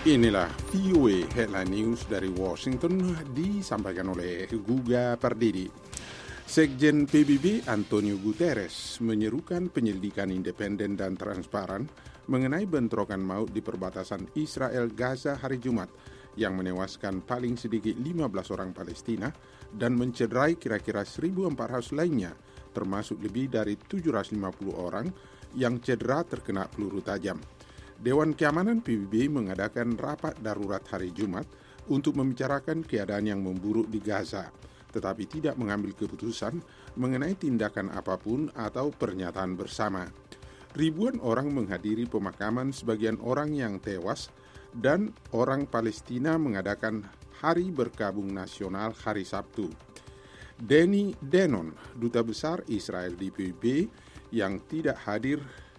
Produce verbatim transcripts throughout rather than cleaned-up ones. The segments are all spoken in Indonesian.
Inilah V O A Headline News dari Washington disampaikan oleh Guga Pardidi. Sekjen P B B Antonio Guterres menyerukan penyelidikan independen dan transparan mengenai bentrokan maut di perbatasan Israel-Gaza hari Jumat yang menewaskan paling sedikit lima belas orang Palestina dan mencederai kira-kira seribu empat ratus lainnya, termasuk lebih dari tujuh ratus lima puluh orang yang cedera terkena peluru tajam. Dewan Keamanan P B B mengadakan rapat darurat hari Jumat untuk membicarakan keadaan yang memburuk di Gaza, tetapi tidak mengambil keputusan mengenai tindakan apapun atau pernyataan bersama. Ribuan orang menghadiri pemakaman sebagian orang yang tewas dan orang Palestina mengadakan Hari Berkabung Nasional hari Sabtu. Danny Danon, duta besar Israel di P B B, yang tidak hadir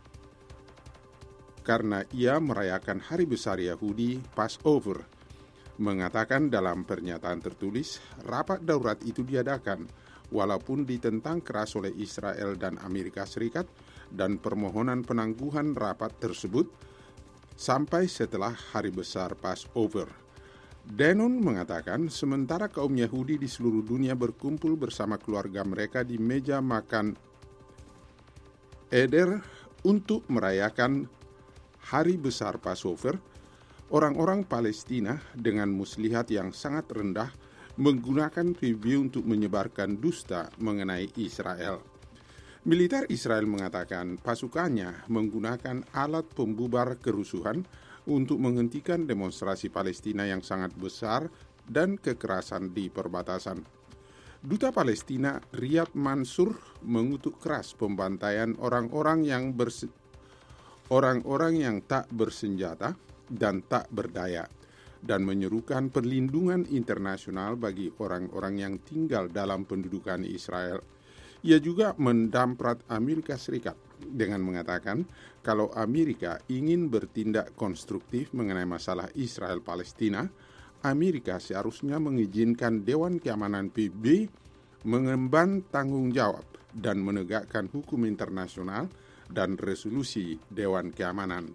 karena ia merayakan hari besar Yahudi Passover, mengatakan dalam pernyataan tertulis, rapat darurat itu diadakan walaupun ditentang keras oleh Israel dan Amerika Serikat dan permohonan penangguhan rapat tersebut sampai setelah hari besar Passover. Danon mengatakan sementara kaum Yahudi di seluruh dunia berkumpul bersama keluarga mereka di meja makan Eder untuk merayakan Hari Besar Passover, orang-orang Palestina dengan muslihat yang sangat rendah menggunakan P B B untuk menyebarkan dusta mengenai Israel. Militer Israel mengatakan pasukannya menggunakan alat pembubar kerusuhan untuk menghentikan demonstrasi Palestina yang sangat besar dan kekerasan di perbatasan. Duta Palestina Riyad Mansur mengutuk keras pembantaian orang-orang yang bers orang-orang yang tak bersenjata dan tak berdaya, dan menyerukan perlindungan internasional bagi orang-orang yang tinggal dalam pendudukan Israel. Ia juga mendamprat Amerika Serikat dengan mengatakan kalau Amerika ingin bertindak konstruktif mengenai masalah Israel-Palestina, Amerika seharusnya mengizinkan Dewan Keamanan P B B mengemban tanggung jawab dan menegakkan hukum internasional dan resolusi Dewan Keamanan.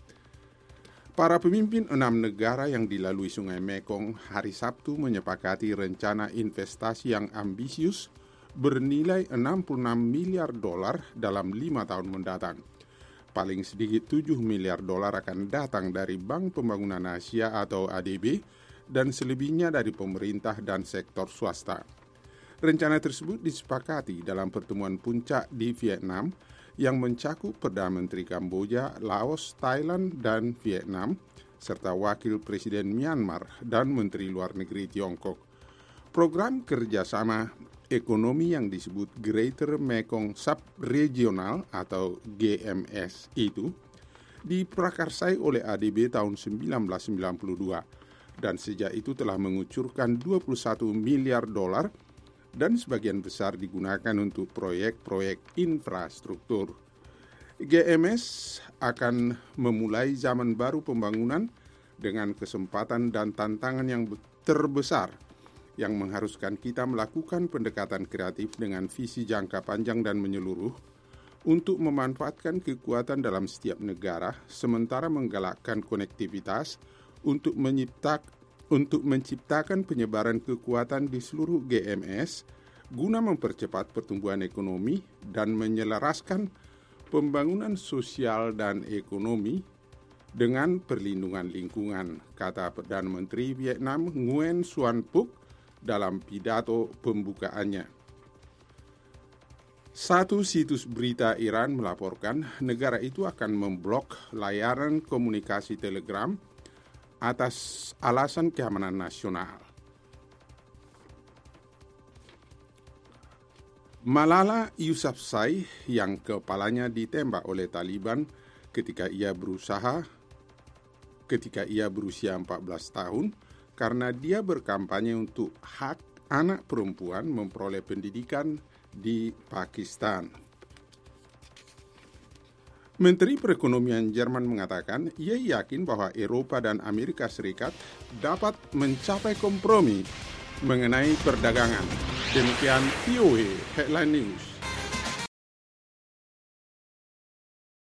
Para pemimpin enam negara yang dilalui Sungai Mekong hari Sabtu menyepakati rencana investasi yang ambisius bernilai enam puluh enam miliar dolar dalam lima tahun mendatang. Paling sedikit tujuh miliar dolar akan datang dari Bank Pembangunan Asia atau A D B dan selebihnya dari pemerintah dan sektor swasta. Rencana tersebut disepakati dalam pertemuan puncak di Vietnam yang mencakup Perdana Menteri Kamboja, Laos, Thailand, dan Vietnam, serta Wakil Presiden Myanmar dan Menteri Luar Negeri Tiongkok. Program kerjasama ekonomi yang disebut Greater Mekong Subregional atau G M S itu diprakarsai oleh A D B tahun seribu sembilan ratus sembilan puluh dua dan sejak itu telah mengucurkan dua puluh satu miliar dolar dan sebagian besar digunakan untuk proyek-proyek infrastruktur. G M S akan memulai zaman baru pembangunan dengan kesempatan dan tantangan yang terbesar yang mengharuskan kita melakukan pendekatan kreatif dengan visi jangka panjang dan menyeluruh untuk memanfaatkan kekuatan dalam setiap negara sementara menggalakkan konektivitas untuk menciptakan untuk menciptakan penyebaran kekuatan di seluruh G M S guna mempercepat pertumbuhan ekonomi dan menyelaraskan pembangunan sosial dan ekonomi dengan perlindungan lingkungan, kata Perdana Menteri Vietnam Nguyen Xuan Phuc dalam pidato pembukaannya. Satu situs berita Iran melaporkan negara itu akan memblok layanan komunikasi Telegram atas alasan keamanan nasional. Malala Yousafzai yang kepalanya ditembak oleh Taliban ketika ia berusaha ketika ia berusia empat belas tahun karena dia berkampanye untuk hak anak perempuan memperoleh pendidikan di Pakistan. Menteri Perekonomian Jerman mengatakan ia yakin bahwa Eropa dan Amerika Serikat dapat mencapai kompromi mengenai perdagangan. Demikian V O A Headline News.